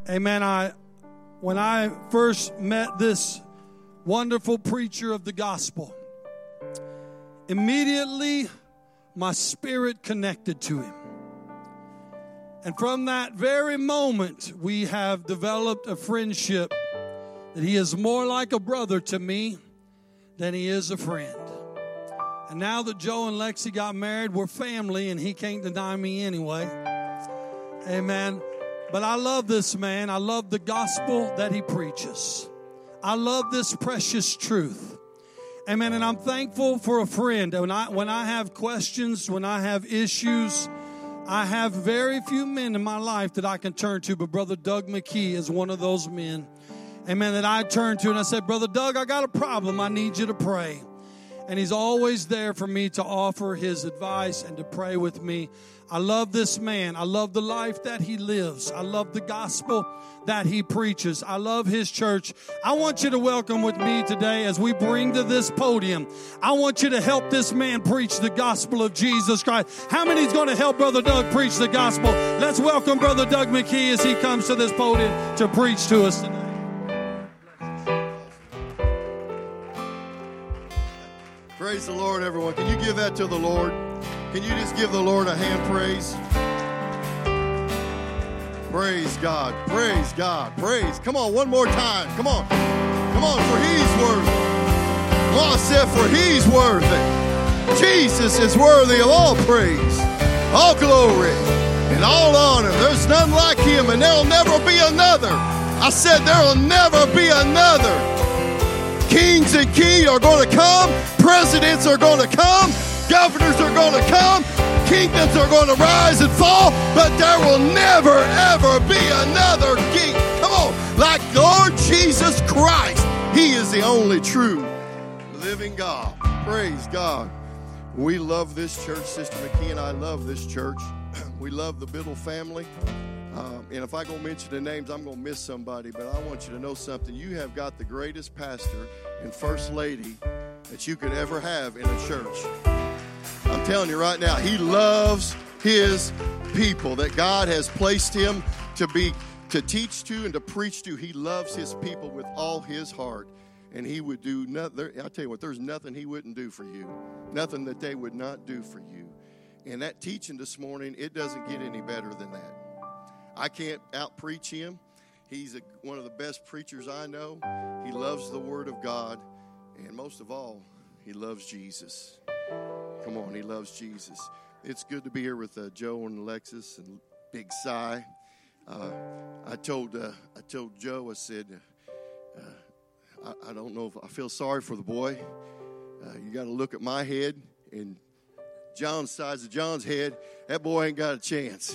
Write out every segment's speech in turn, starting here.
Amen. When I first met this wonderful preacher of the gospel, immediately my spirit connected to him. And from that very moment, we have developed a friendship that he is more like a brother to me than he is a friend. And now that Joe and Lexi got married, we're family, and he can't deny me anyway. Amen. But I love this man. I love the gospel that he preaches. I love this precious truth. Amen. And I'm thankful for a friend. When I have questions, when I have issues, I have very few men in my life that I can turn to, but Brother Doug McKee is one of those men. Amen. That I turn to and I said, Brother Doug, I got a problem. I need you to pray. And he's always there for me to offer his advice and to pray with me. I love this man. I love the life that he lives. I love the gospel that he preaches. I love his church. I want you to welcome with me today as we bring to this podium. I want you to help this man preach the gospel of Jesus Christ. How many is going to help Brother Doug preach the gospel? Let's welcome Brother Doug McKee as he comes to this podium to preach to us today. Praise the Lord, everyone. Can you give that to the Lord? Can you just give the Lord a hand praise? Praise God. Praise God. Praise. Come on, one more time. Come on. Come on, for He's worthy. Come on, I said, for He's worthy. Jesus is worthy of all praise, all glory, and all honor. There's none like Him, and there'll never be another. I said there'll never be another. Kings and queens are going to come. Presidents are going to come. Governors are going to come. Kingdoms are going to rise and fall. But there will never, ever be another king. Come on. Like Lord Jesus Christ. He is the only true living God. Praise God. We love this church. Sister McKee and I love this church. We love the Biddle family. And if I go mention the names, I'm going to miss somebody. But I want you to know something. You have got the greatest pastor and first lady that you could ever have in a church. I'm telling you right now, he loves his people that God has placed him to teach to and to preach to. He loves his people with all his heart. And he would do nothing. I'll tell you what, there's nothing he wouldn't do for you. Nothing that they would not do for you. And that teaching this morning, it doesn't get any better than that. I can't out-preach him. He's one of the best preachers I know. He loves the Word of God. And most of all, he loves Jesus. Come on, he loves Jesus. It's good to be here with Joe and Alexis and Big Si. I told Joe, I said, I don't know if I feel sorry for the boy. You got to look at my head and John's size of John's head. That boy ain't got a chance.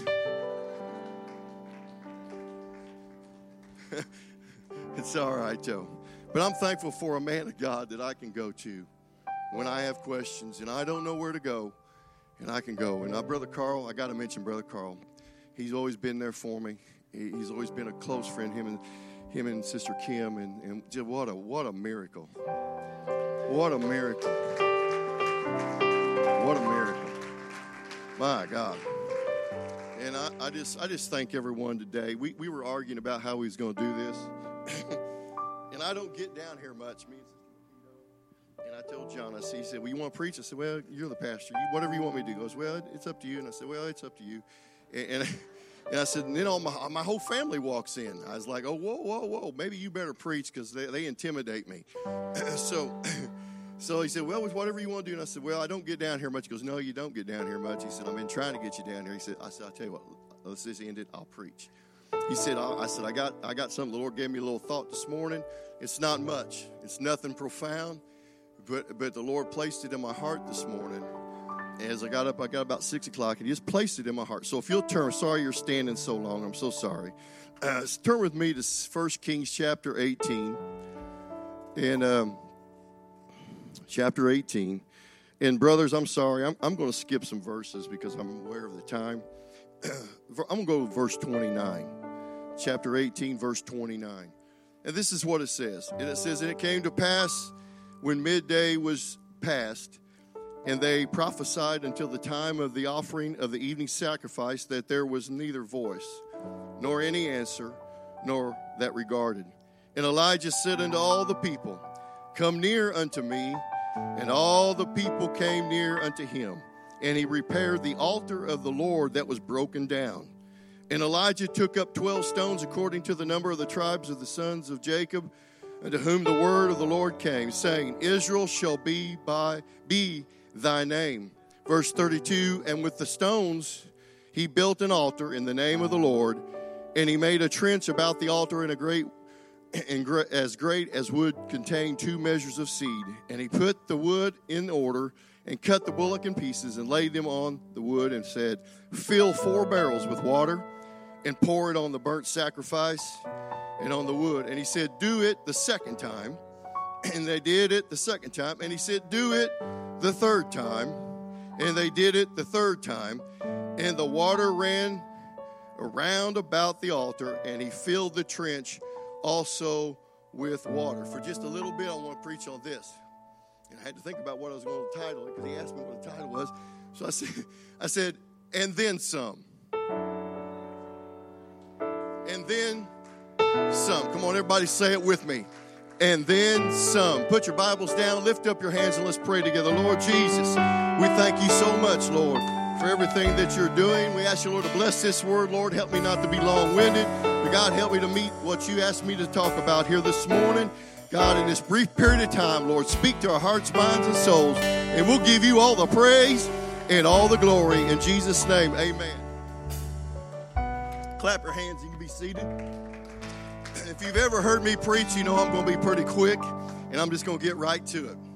It's all right, Joe. But I'm thankful for a man of God that I can go to when I have questions and I don't know where to go, and I can go. And Brother Carl, I got to mention Brother Carl. He's always been there for me. He's always been a close friend. Him and Sister Kim, and just what a miracle. What a miracle. What a miracle. My God. And I just thank everyone today. We were arguing about how we was going to do this. And I don't get down here much. Me and I told John, he said, well, you want to preach? I said, well, you're the pastor. Whatever you want me to do. He goes, well, it's up to you. And I said, well, it's up to you. And I said, and then my whole family walks in. I was like, oh, whoa. Maybe you better preach because they intimidate me. So he said, well, whatever you want to do. And I said, well, I don't get down here much. He goes, no, you don't get down here much. He said, I've been trying to get you down here. I said, I'll tell you what, let's just end it. I'll preach. He said, I got something. The Lord gave me a little thought this morning. It's not much. It's nothing profound. But the Lord placed it in my heart this morning. As I got up, I got about 6 o'clock, and He just placed it in my heart. So if you'll turn, sorry you're standing so long. I'm so sorry. Turn with me to 1 Kings chapter 18. And chapter 18. And brothers, I'm sorry. I'm going to skip some verses because I'm aware of the time. I'm going to go to verse 29. Chapter 18, verse 29. And this is what it says. And it says, and it came to pass when midday was past, and they prophesied until the time of the offering of the evening sacrifice, that there was neither voice, nor any answer, nor that regarded. And Elijah said unto all the people, Come near unto me. And all the people came near unto him. And he repaired the altar of the Lord that was broken down. And Elijah took up 12 stones according to the number of the tribes of the sons of Jacob, unto whom the word of the Lord came, saying, Israel shall be thy name. Verse 32, and with the stones he built an altar in the name of the Lord, and he made a trench about the altar as great as would contain 2 measures of seed. And he put the wood in order, and cut the bullock in pieces, and laid them on the wood, and said, Fill 4 barrels with water, and pour it on the burnt sacrifice and on the wood. And he said, Do it the second time. And they did it the second time. And he said, Do it the third time. And they did it the third time. And the water ran around about the altar, and he filled the trench also with water. For just a little bit, I want to preach on this. And I had to think about what I was going to title it, because he asked me what the title was. So I said, and then some. And then some. Come on, everybody, say it with me. And then some. Put your Bibles down, lift up your hands, and let's pray together. Lord Jesus, we thank you so much, Lord, for everything that you're doing. We ask you, Lord, to bless this word. Lord, help me not to be long-winded. But God, help me to meet what you asked me to talk about here this morning. God, in this brief period of time, Lord, speak to our hearts, minds, and souls. And we'll give you all the praise and all the glory. In Jesus' name, amen. Clap your hands. You can be seated. If you've ever heard me preach, you know I'm going to be pretty quick, and I'm just going to get right to it.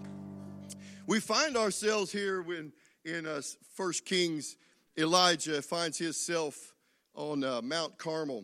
We find ourselves here when in 1 Kings, Elijah finds himself on Mount Carmel,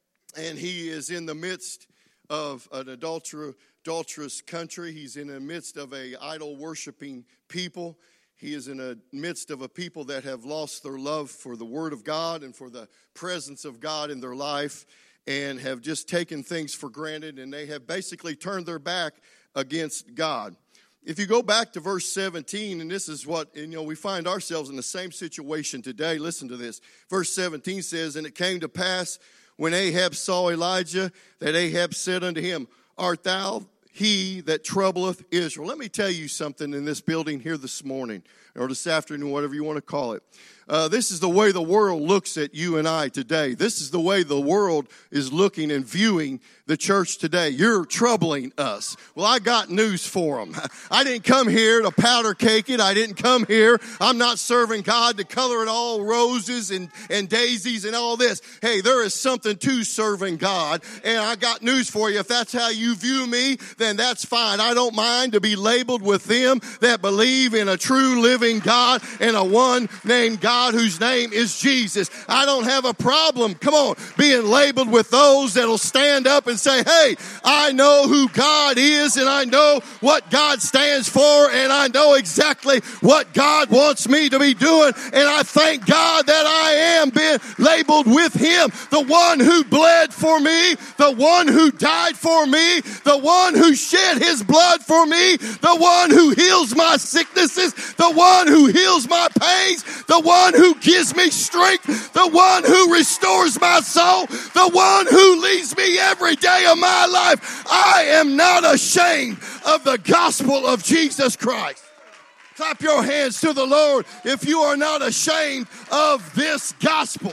and he is in the midst of an adulterous country. He's in the midst of a idol-worshiping people. He is in the midst of a people that have lost their love for the Word of God and for the presence of God in their life, and have just taken things for granted, and they have basically turned their back against God. If you go back to verse 17, and this is what, we find ourselves in the same situation today. Listen to this. Verse 17 says, And it came to pass, when Ahab saw Elijah, that Ahab said unto him, Art thou he that troubleth Israel? Let me tell you something in this building here this morning, or this afternoon, whatever you want to call it. This is the way the world looks at you and I today. This is the way the world is looking and viewing the church today. You're troubling us. Well, I got news for them. I didn't come here to powder cake it. I didn't come here. I'm not serving God to color it all roses and daisies and all this. Hey, there is something to serving God. And I got news for you. If that's how you view me, then that's fine. I don't mind to be labeled with them that believe in a true living God and a one named God whose name is Jesus. I don't have a problem, come on, being labeled with those that'll stand up and say, hey, I know who God is, and I know what God stands for, and I know exactly what God wants me to be doing, and I thank God that I am being labeled with Him, the one who bled for me, the one who died for me, the one who shed His blood for me, the one who heals my sicknesses, the one who heals my pains, the one who gives me strength, the one who restores my soul, the one who leads me every day of my life. I am not ashamed of the gospel of Jesus Christ. Clap your hands to the Lord if you are not ashamed of this gospel.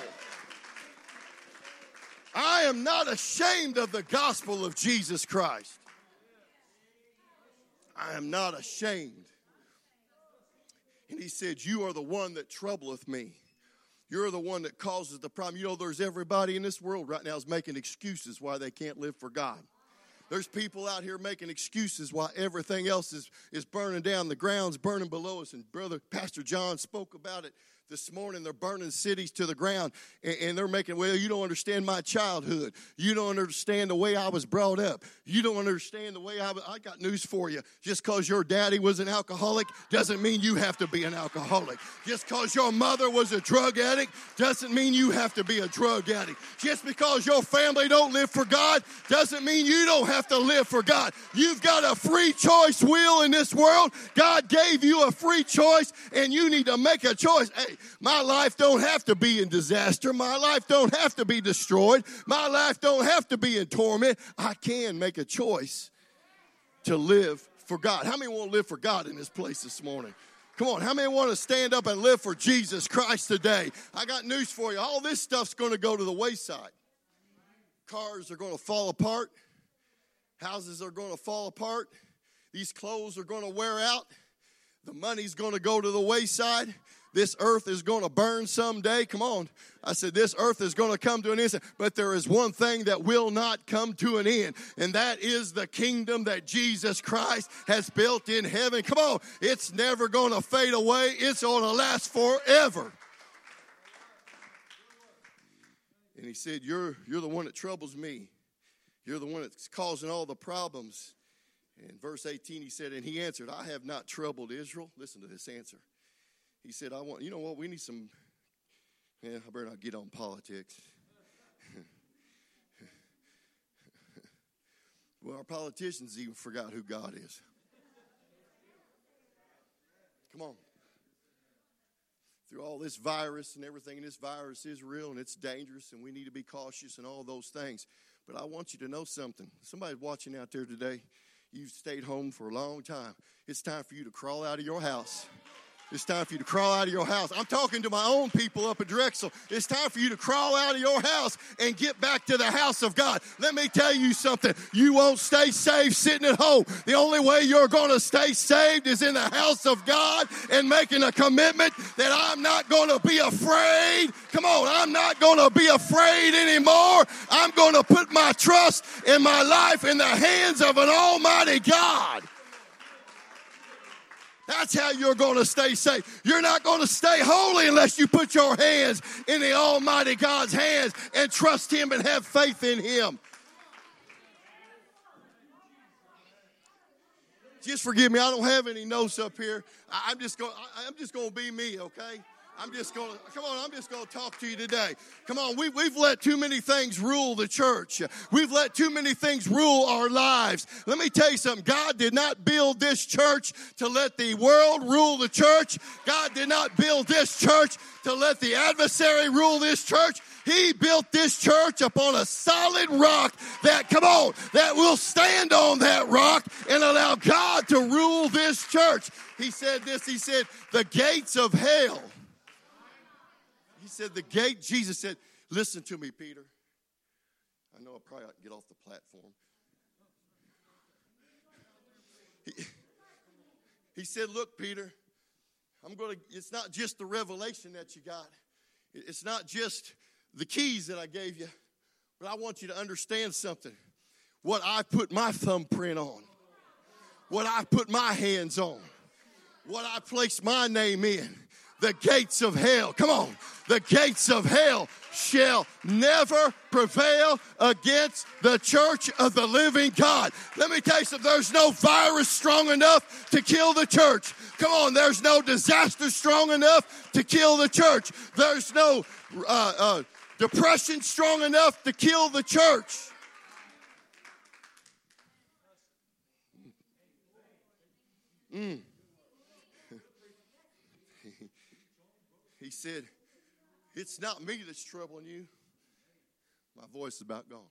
I am not ashamed of the gospel of Jesus Christ. I am not ashamed. And he said, you are the one that troubleth me. You're the one that causes the problem. You know, there's everybody in this world right now is making excuses why they can't live for God. There's people out here making excuses why everything else is burning down. The ground's burning below us. And Brother Pastor John spoke about it this morning. They're burning cities to the ground. And they're making, well, you don't understand my childhood. You don't understand the way I was brought up. You don't understand the way I got news for you. Just because your daddy was an alcoholic doesn't mean you have to be an alcoholic. Just because your mother was a drug addict doesn't mean you have to be a drug addict. Just because your family don't live for God doesn't mean you don't have to live for God. You've got a free choice wheel in this world. God gave you a free choice, and you need to make a choice. Hey, My life don't have to be in disaster. My life don't have to be destroyed. My life don't have to be in torment. I can make a choice to live for God. How many want to live for God in this place this morning? Come on, how many want to stand up and live for Jesus Christ today? I got news for you. All this stuff's going to go to the wayside. Cars are going to fall apart. Houses are going to fall apart. These clothes are going to wear out. The money's going to go to the wayside. This earth is going to burn someday. Come on. I said this earth is going to come to an end. But there is one thing that will not come to an end. And that is the kingdom that Jesus Christ has built in heaven. Come on. It's never going to fade away. It's going to last forever. And he said, you're the one that troubles me. You're the one that's causing all the problems. In verse 18, he said, and he answered, I have not troubled Israel. Listen to this answer. He said, you know what, we need some, I better not get on politics. Well, our politicians even forgot who God is. Come on. Through all this virus and everything, and this virus is real and it's dangerous and we need to be cautious and all those things. But I want you to know something. Somebody's watching out there today. You've stayed home for a long time. It's time for you to crawl out of your house. It's time for you to crawl out of your house. I'm talking to my own people up at Drexel. It's time for you to crawl out of your house and get back to the house of God. Let me tell you something. You won't stay safe sitting at home. The only way you're going to stay saved is in the house of God and making a commitment that I'm not going to be afraid. Come on, I'm not going to be afraid anymore. I'm going to put my trust in my life in the hands of an almighty God. That's how you're going to stay safe. You're not going to stay holy unless you put your hands in the Almighty God's hands and trust Him and have faith in Him. Just forgive me. I don't have any notes up here. I'm just going to be me, okay? I'm just going to talk to you today. Come on, we've let too many things rule the church. We've let too many things rule our lives. Let me tell you something. God did not build this church to let the world rule the church. God did not build this church to let the adversary rule this church. He built this church upon a solid rock that will stand on that rock and allow God to rule this church. He said this, he said, the gates of hell. He said Jesus said, listen to me, Peter. I know I probably ought to get off the platform. He said, look, Peter, it's not just the revelation that you got. It's not just the keys that I gave you, but I want you to understand something. What I put my thumbprint on, what I put my hands on, what I placed my name in, the gates of hell, come on, the gates of hell shall never prevail against the church of the living God. Let me tell you something, there's no virus strong enough to kill the church. Come on, there's no disaster strong enough to kill the church. There's no depression strong enough to kill the church. He said, it's not me that's troubling you. My voice is about gone.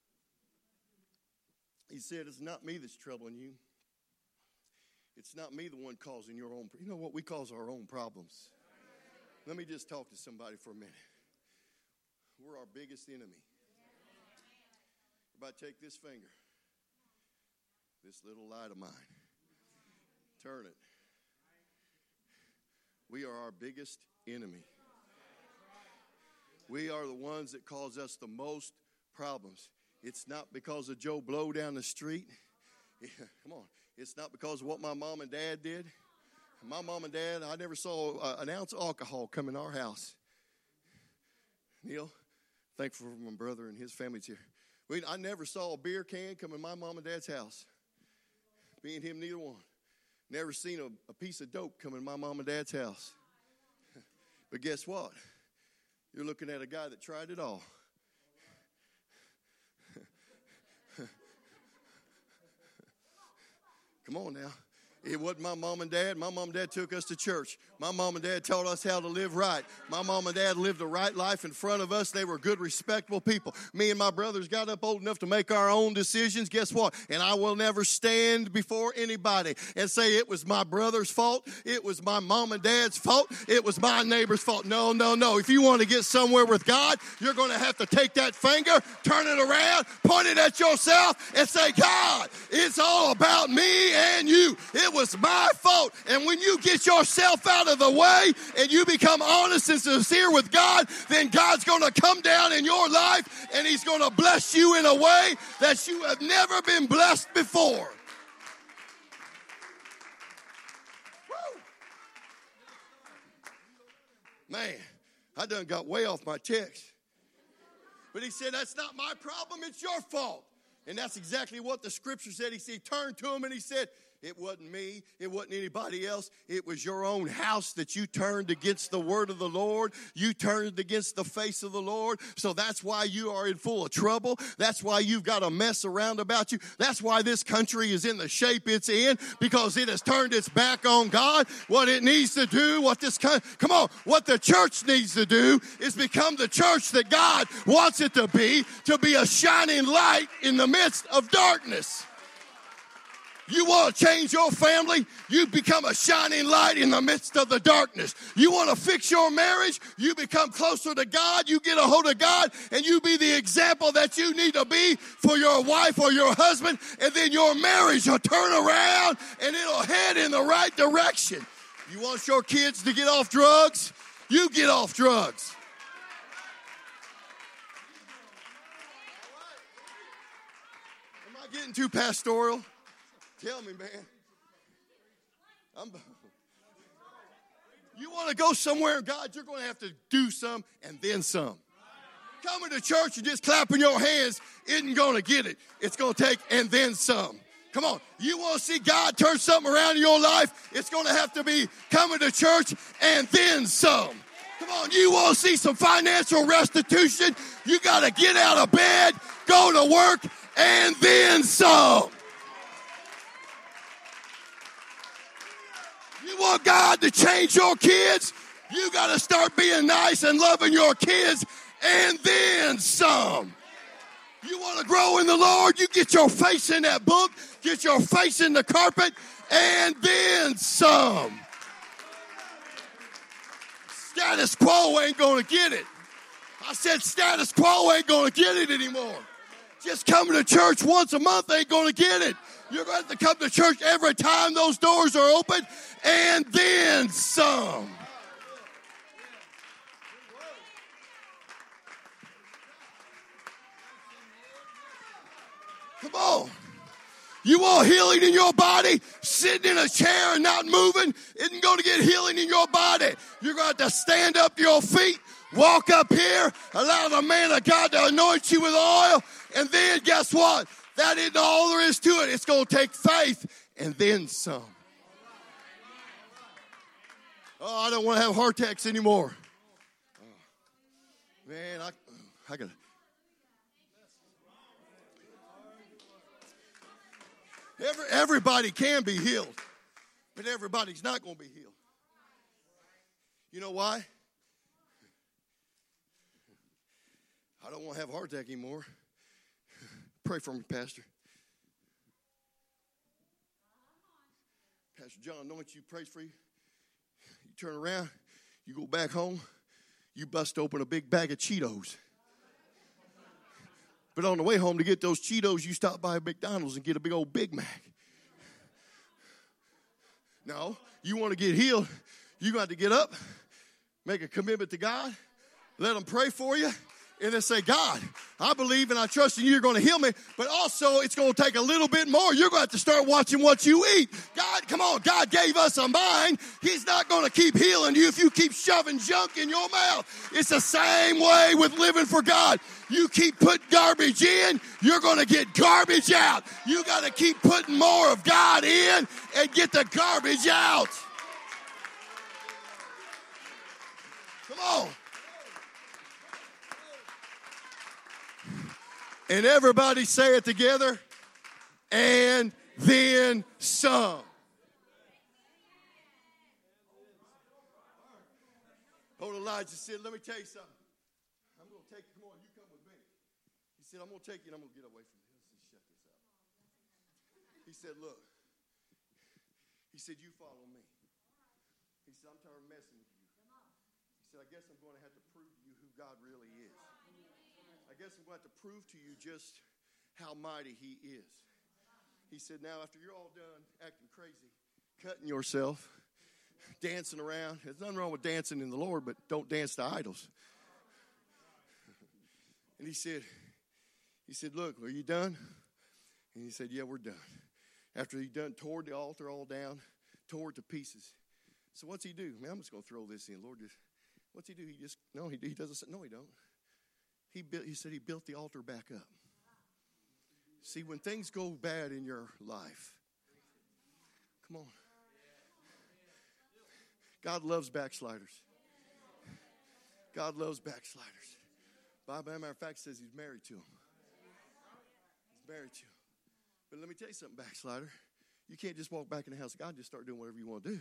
He said, it's not me that's troubling you. It's not me the one causing your own. You know what? We cause our own problems. Let me just talk to somebody for a minute. We're our biggest enemy. Everybody take this finger, this little light of mine. Turn it. We are our biggest enemy. We are the ones that cause us the most problems. It's not because of Joe Blow down the street. Come on. It's not because of what my mom and dad did. My mom and dad, I never saw an ounce of alcohol come in our house. Neil, thankful for my brother and his family's here. I never saw a beer can come in my mom and dad's house. Me and him, neither one. Never seen a piece of dope come in my mom and dad's house. But guess what? You're looking at a guy that tried it all. Come on now. It wasn't my mom and dad. My mom and dad took us to church. My mom and dad taught us how to live right. My mom and dad lived a right life in front of us. They were good, respectable people. Me and my brothers got up old enough to make our own decisions. Guess what? And I will never stand before anybody and say it was my brother's fault. It was my mom and dad's fault. It was my neighbor's fault. No, no, no. If you want to get somewhere with God, you're going to have to take that finger, turn it around, point it at yourself, and say, God, it's all about me and you. It was my fault. And when you get yourself out of the way and you become honest and sincere with God, then God's going to come down in your life and he's going to bless you in a way that you have never been blessed before. Woo. Man, I done got way off my text. But he said, that's not my problem, it's your fault. And that's exactly what the scripture said. He turned to him and he said, it wasn't me. It wasn't anybody else. It was your own house that you turned against the word of the Lord. You turned against the face of the Lord. So that's why you are in full of trouble. That's why you've got a mess around about you. That's why this country is in the shape it's in, because it has turned its back on God. What it needs to do, what the church needs to do is become the church that God wants it to be a shining light in the midst of darkness. You want to change your family? You become a shining light in the midst of the darkness. You want to fix your marriage? You become closer to God. You get a hold of God, and you be the example that you need to be for your wife or your husband, and then your marriage will turn around, and it'll head in the right direction. You want your kids to get off drugs? You get off drugs. Am I getting too pastoral? Tell me, man. You want to go somewhere in God, you're going to have to do some and then some. Coming to church and just clapping your hands isn't going to get it. It's going to take and then some. Come on. You want to see God turn something around in your life, it's going to have to be coming to church and then some. Come on. You want to see some financial restitution, you got to get out of bed, go to work, and then some. You want God to change your kids? You got to start being nice and loving your kids, and then some. You want to grow in the Lord? You get your face in that book, get your face in the carpet, and then some. Status quo ain't going to get it. I said status quo ain't going to get it anymore. Just coming to church once a month ain't going to get it. You're going to have to come to church every time those doors are open, and then some. Come on. You want healing in your body? Sitting in a chair and not moving isn't going to get healing in your body. You're going to have to stand up to your feet, walk up here, allow the man of God to anoint you with oil, and then guess what? That isn't all there is to it. It's going to take faith and then some. Oh, I don't want to have heart attacks anymore. Oh, man, I got to. Everybody can be healed, but everybody's not going to be healed. You know why? I don't want to have a heart attack anymore. Pray for me, Pastor. Pastor John, know what you prays for you? You turn around, you go back home, you bust open a big bag of Cheetos. But on the way home to get those Cheetos, you stop by McDonald's and get a big old Big Mac. No, you want to get healed, you got to get up, make a commitment to God, let him pray for you, and then say, God, I believe and I trust in you, you're going to heal me, but also it's going to take a little bit more. You're going to have to start watching what you eat. God, come on, God gave us a mind. He's not going to keep healing you if you keep shoving junk in your mouth. It's the same way with living for God. You keep putting garbage in, you're going to get garbage out. You got to keep putting more of God in and get the garbage out. Come on. And everybody say it together, and then some. Old Elijah said, let me tell you something. I'm going to take you. Come on, you come with me. He said, I'm going to take you and I'm going to get away from you. Let's just shut this up. He said, look. He said, you follow me. He said, I'm tired of messing with you. He said, I guess I'm going to have to prove to you who God really is. I guess I'm going to have to prove to you just how mighty he is. He said, now after you're all done acting crazy, cutting yourself, dancing around. There's nothing wrong with dancing in the Lord, but don't dance to idols. And he said, look, are you done? And he said, yeah, we're done. After he done, tore the altar all down, tore it to pieces. So what's he do? Man, I'm just going to throw this in. Lord, what's he do? He doesn't say, no, he don't. He said he built the altar back up. See, when things go bad in your life, come on. God loves backsliders. God loves backsliders. Bible, as a matter of fact, says he's married to them. He's married to them. But let me tell you something, backslider. You can't just walk back in the house of God and just start doing whatever you want to do.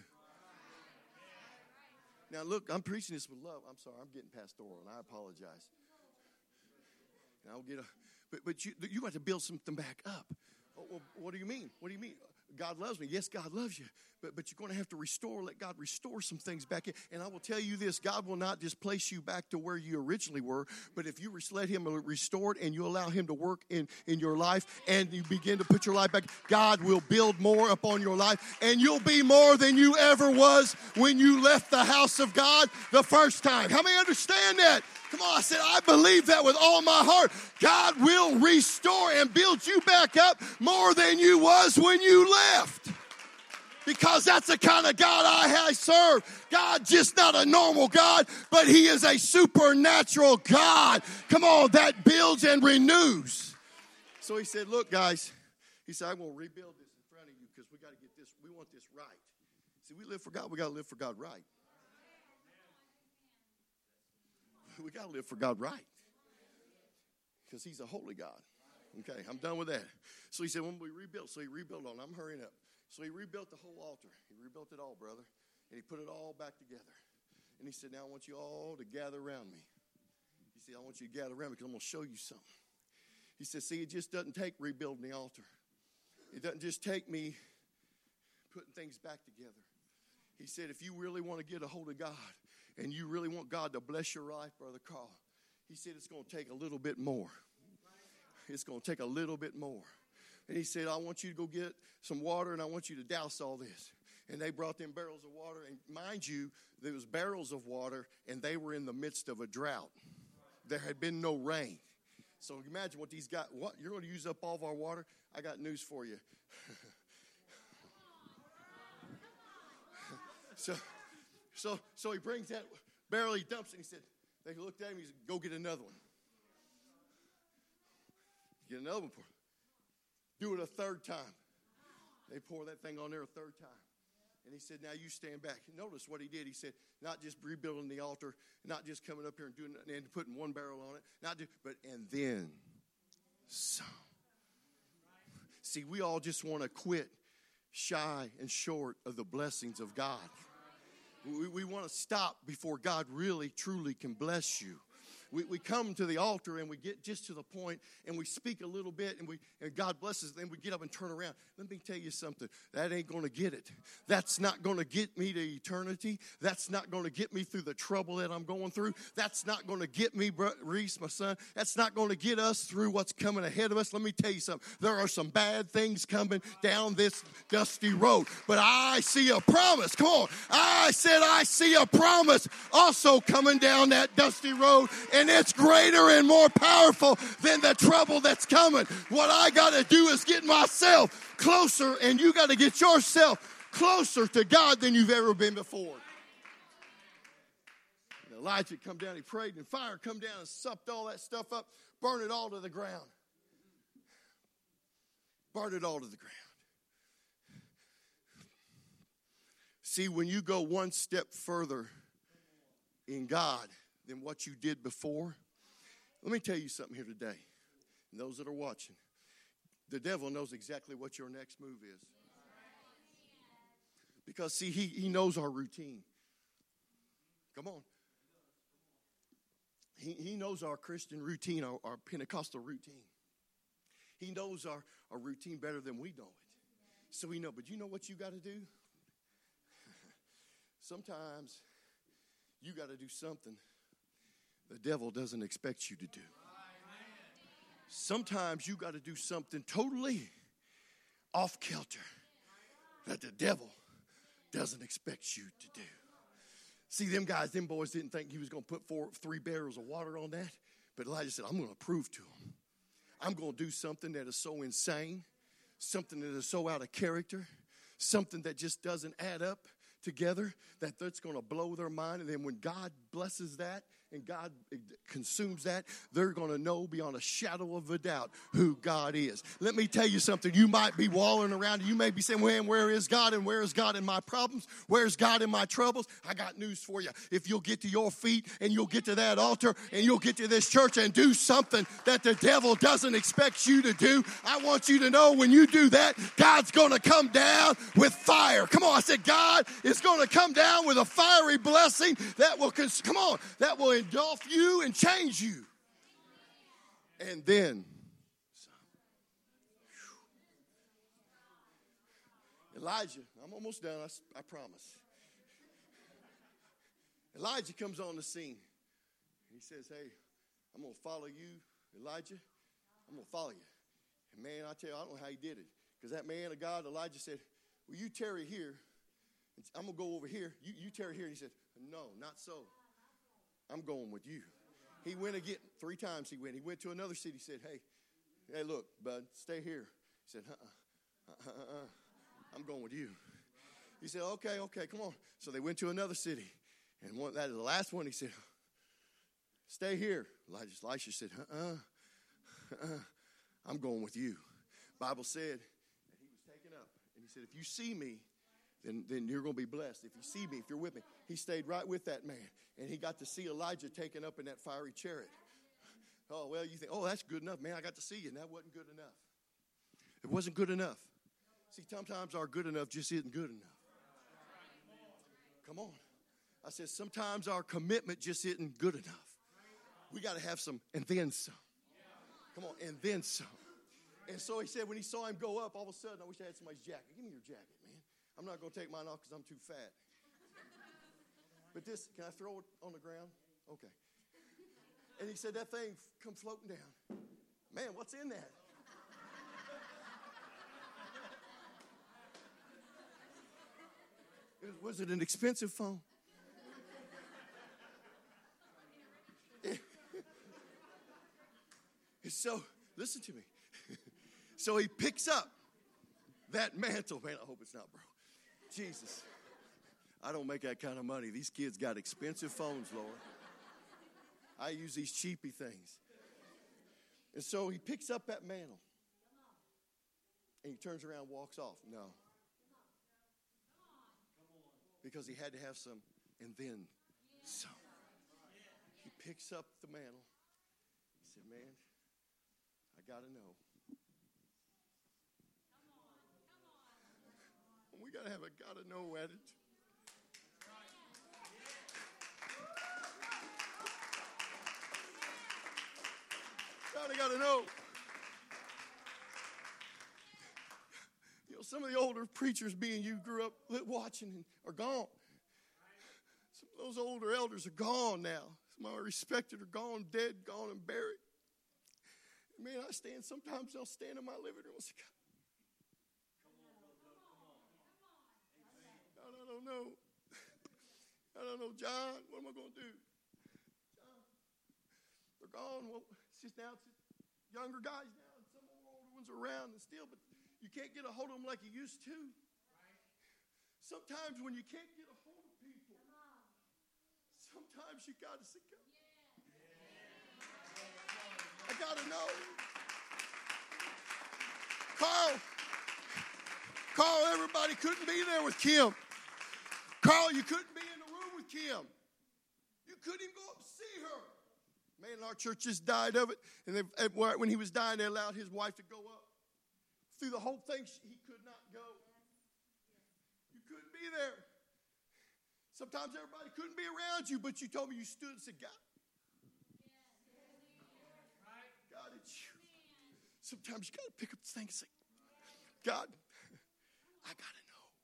Now, look, I'm preaching this with love. I'm sorry, I'm getting pastoral, and I apologize. And I'll get but you got to build something back up. Oh, well, what do you mean? What do you mean? God loves me. Yes, God loves you. But you're going to have to let God restore some things back in. And I will tell you this, God will not just place you back to where you originally were, but if you let him restore it and you allow him to work in your life and you begin to put your life back, God will build more upon your life and you'll be more than you ever was when you left the house of God the first time. How many understand that? Come on, I said, I believe that with all my heart. God will restore and build you back up more than you was when you left. Because that's the kind of God I serve. God just not a normal God, but he is a supernatural God. Come on, that builds and renews. So he said, look, guys, he said, I'm going to rebuild this in front of you because we got to get this, we want this right. See, we live for God, we got to live for God right. We got to live for God right. Because he's a holy God. Okay, I'm done with that. So he said, when we rebuild, so he rebuilt on. I'm hurrying up. So he rebuilt the whole altar. He rebuilt it all, brother. And he put it all back together. And he said, now I want you all to gather around me. He said, I want you to gather around me because I'm going to show you something. He said, see, it just doesn't take rebuilding the altar. It doesn't just take me putting things back together. He said, if you really want to get a hold of God and you really want God to bless your life, Brother Carl, he said it's going to take a little bit more. It's going to take a little bit more. And he said, I want you to go get some water and I want you to douse all this. And they brought them barrels of water. And mind you, there was barrels of water and they were in the midst of a drought. There had been no rain. So imagine what these guys, what, you're going to use up all of our water? I got news for you. So he brings that barrel, he dumps it, and he said, they looked at him, he said, go get another one. Get another one. Do it a third time. They pour that thing on there a third time. And he said, now you stand back. Notice what he did. He said, not just rebuilding the altar, not just coming up here and doing and putting one barrel on it, and then some. See, we all just want to quit shy and short of the blessings of God. We want to stop before God really, truly can bless you. We come to the altar and we get just to the point and we speak a little bit and God blesses. Then we get up and turn around. Let me tell you something. That ain't going to get it. That's not going to get me to eternity. That's not going to get me through the trouble that I'm going through. That's not going to get me, Reese, my son. That's not going to get us through what's coming ahead of us. Let me tell you something. There are some bad things coming down this dusty road. But I see a promise. Come on. I said I see a promise also coming down that dusty road. And it's greater and more powerful than the trouble that's coming. What I got to do is get myself closer, and you got to get yourself closer to God than you've ever been before. And Elijah come down, he prayed, and fire come down and supped all that stuff up, burn it all to the ground. Burn it all to the ground. See, when you go one step further in God than what you did before, let me tell you something here today. And those that are watching, the devil knows exactly what your next move is. Because, see, he knows our routine. Come on. He knows our Christian routine, our Pentecostal routine. He knows our routine better than we know it. So we know, but you know what you got to do? Sometimes you got to do something the devil doesn't expect you to do. Sometimes you got to do something totally off kilter that the devil doesn't expect you to do. See, them boys didn't think he was going to put 3 barrels of water on that. But Elijah said, I'm going to prove to him. I'm going to do something that is so insane, something that is so out of character, something that just doesn't add up together, that's going to blow their mind. And then when God blesses that and God consumes that, they're going to know beyond a shadow of a doubt who God is. Let me tell you something. You might be walling around and you may be saying, well, where is God, and where is God in my problems? Where's God in my troubles? I got news for you. If you'll get to your feet and you'll get to that altar and you'll get to this church and do something that the devil doesn't expect you to do, I want you to know when you do that, God's going to come down with fire. Come on, I said God is going to come down with a fiery blessing that will, that will engulf you and change you. And then Elijah, I'm almost done, I promise. Elijah comes on the scene. He says, hey, I'm going to follow you, Elijah. I'm going to follow you. And man, I tell you, I don't know how he did it. Because that man of God, Elijah, said, well, you tarry here. I'm going to go over here. You tarry here. And he said, no, not so. I'm going with you. He went again 3 times. He went to another city. He said, hey, look, bud, stay here. He said, I'm going with you. He said, okay, come on. So they went to another city. And that is the last one. He said, stay here. Elisha said, I'm going with you. Bible said that he was taken up. And he said, if you see me, then you're going to be blessed. If you see me, if you're with me. He stayed right with that man. And he got to see Elijah taken up in that fiery chariot. Oh, well, you think, oh, that's good enough. Man, I got to see you. And that wasn't good enough. It wasn't good enough. See, sometimes our good enough just isn't good enough. Come on. I said, sometimes our commitment just isn't good enough. We got to have some and then some. Come on, and then some. And so he said when he saw him go up, all of a sudden, I wish I had somebody's jacket. Give me your jacket, man. I'm not going to take mine off because I'm too fat. But this, can I throw it on the ground? Okay. And he said that thing come floating down. Man, what's in that? Was it an expensive phone? So, listen to me. So he picks up that mantle. Man, I hope it's not, bro. Jesus. I don't make that kind of money. These kids got expensive phones, Lord. I use these cheapy things. And so he picks up that mantle. And he turns around and walks off. No. Because he had to have some and then some. He picks up the mantle. He said, man, I got to know. We got to have a got to know attitude. Got to know. You know, some of the older preachers, being you grew up watching, and are gone. Some of those older elders are gone now. Some of our respected are gone, dead, gone, and buried. Man, sometimes I'll stand in my living room and say, God, I don't know. I don't know, John, what am I going to do? John, they're gone. Well, it's just younger guys now, and some older ones are around and still, but you can't get a hold of them like you used to. Sometimes when you can't get a hold of people, sometimes you got to say, God, I got to know. Carl, everybody couldn't be there with Kim. Carl, you couldn't be in the room with Kim. You couldn't even go up and see her. Man, our church just died of it. And when he was dying, they allowed his wife to go up. Through the whole thing, he could not go. You couldn't be there. Sometimes everybody couldn't be around you, but you told me you stood and said, God, Sometimes you got to pick up the thing and say, God, I got to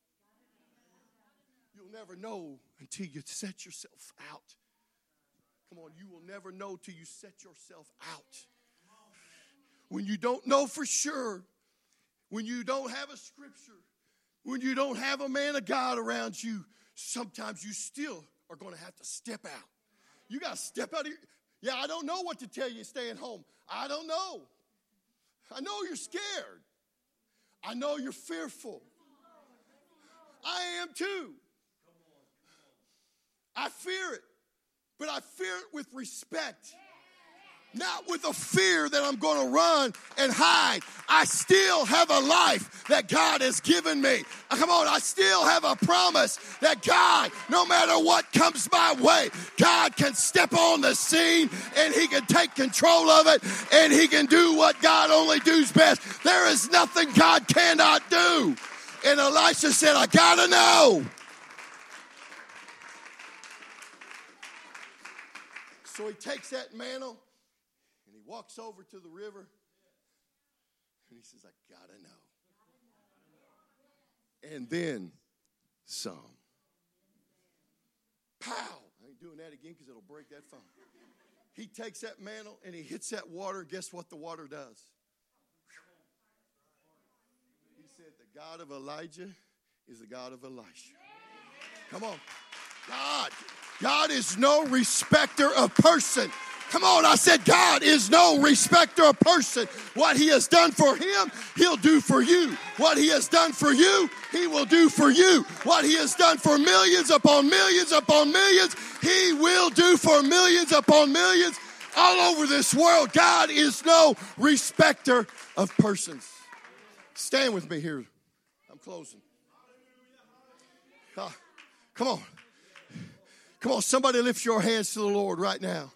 know. You'll never know until you set yourself out. Come on, you will never know till you set yourself out. When you don't know for sure, when you don't have a scripture, when you don't have a man of God around you, sometimes you still are going to have to step out. You got to step out of here. Yeah, I don't know what to tell you staying home. I don't know. I know you're scared. I know you're fearful. I am too. I fear it, but I fear it with respect. Not with a fear that I'm going to run and hide. I still have a life that God has given me. Come on, I still have a promise that God, no matter what comes my way, God can step on the scene and He can take control of it and He can do what God only does best. There is nothing God cannot do. And Elisha said, I got to know. So he takes that mantle. Walks over to the river, and he says, I gotta know. And then some. Pow! I ain't doing that again because it'll break that phone. He takes that mantle, and he hits that water. Guess what the water does? He said, the God of Elijah is the God of Elisha. Come on. God is no respecter of person. Come on, I said God is no respecter of person. What He has done for him, He'll do for you. What He has done for you, He will do for you. What He has done for millions upon millions upon millions, He will do for millions upon millions all over this world. God is no respecter of persons. Stand with me here. I'm closing. Come on. Come on, somebody lift your hands to the Lord right now.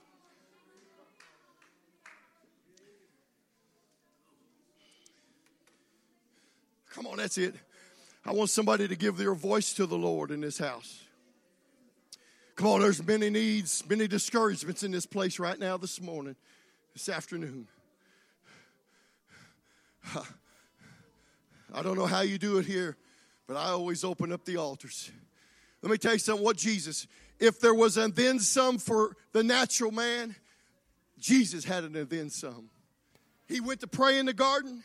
Come on, that's it. I want somebody to give their voice to the Lord in this house. Come on, there's many needs, many discouragements in this place right now this morning, this afternoon. I don't know how you do it here, but I always open up the altars. Let me tell you something, what Jesus, if there was and then some for the natural man, Jesus had an and then some. He went to pray in the garden.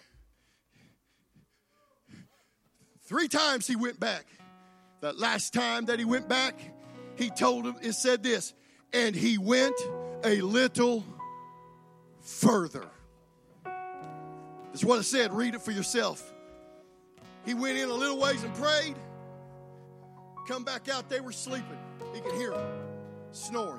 3 times he went back. That last time that he went back, he told him, it said this, and he went a little further. That's what it said. Read it for yourself. He went in a little ways and prayed. Come back out, they were sleeping. He could hear them snoring.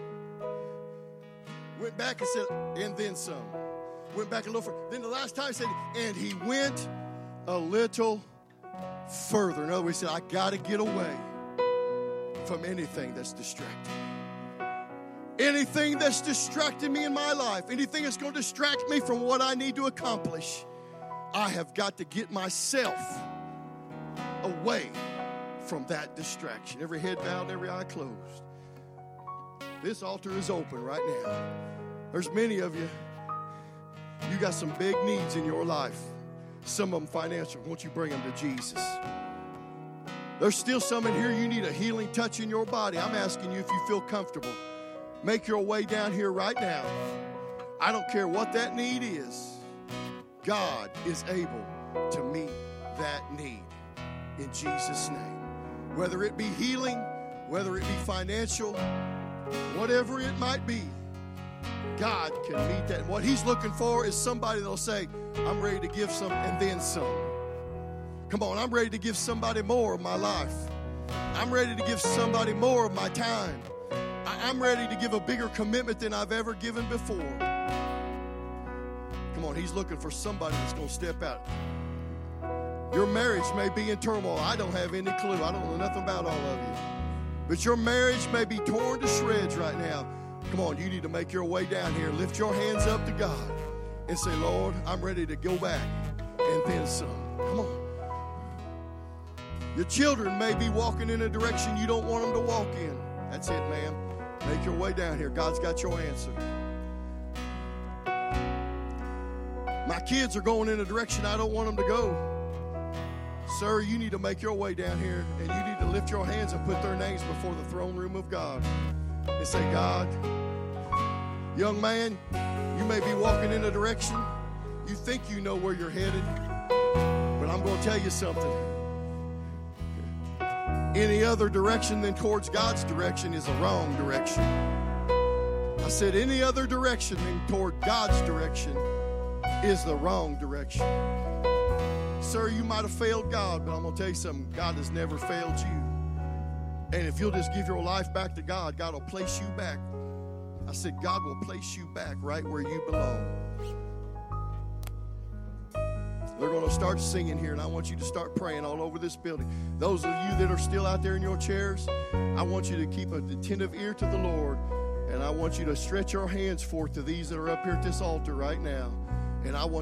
Went back and said, and then some. Went back a little further. Then the last time he said, and he went a little further. In other words, he said, I got to get away from anything that's distracting. Anything that's distracting me in my life, anything that's going to distract me from what I need to accomplish, I have got to get myself away from that distraction. Every head bowed, every eye closed. This altar is open right now. There's many of you, you got some big needs in your life. Some of them financial. Won't you bring them to Jesus? There's still some in here, you need a healing touch in your body. I'm asking you if you feel comfortable. Make your way down here right now. I don't care what that need is. God is able to meet that need in Jesus' name. Whether it be healing, whether it be financial, whatever it might be, God can meet that. What He's looking for is somebody that'll say, I'm ready to give some and then some. Come on, I'm ready to give somebody more of my life. I'm ready to give somebody more of my time. I'm ready to give a bigger commitment than I've ever given before. Come on, He's looking for somebody that's going to step out. Your marriage may be in turmoil. I don't have any clue. I don't know nothing about all of you. But your marriage may be torn to shreds right now. Come on, you need to make your way down here. Lift your hands up to God and say, Lord, I'm ready to go back and then some. Come on. Your children may be walking in a direction you don't want them to walk in. That's it, ma'am. Make your way down here. God's got your answer. My kids are going in a direction I don't want them to go. Sir, you need to make your way down here, and you need to lift your hands and put their names before the throne room of God and say, God, young man, you may be walking in a direction. You think you know where you're headed, but I'm going to tell you something. Any other direction than towards God's direction is a wrong direction. I said any other direction than toward God's direction is the wrong direction. Sir, you might have failed God, but I'm going to tell you something. God has never failed you. And if you'll just give your life back to God, God will place you back. I said, God will place you back right where you belong. They're going to start singing here, and I want you to start praying all over this building. Those of you that are still out there in your chairs, I want you to keep an attentive ear to the Lord, and I want you to stretch your hands forth to these that are up here at this altar right now. And I want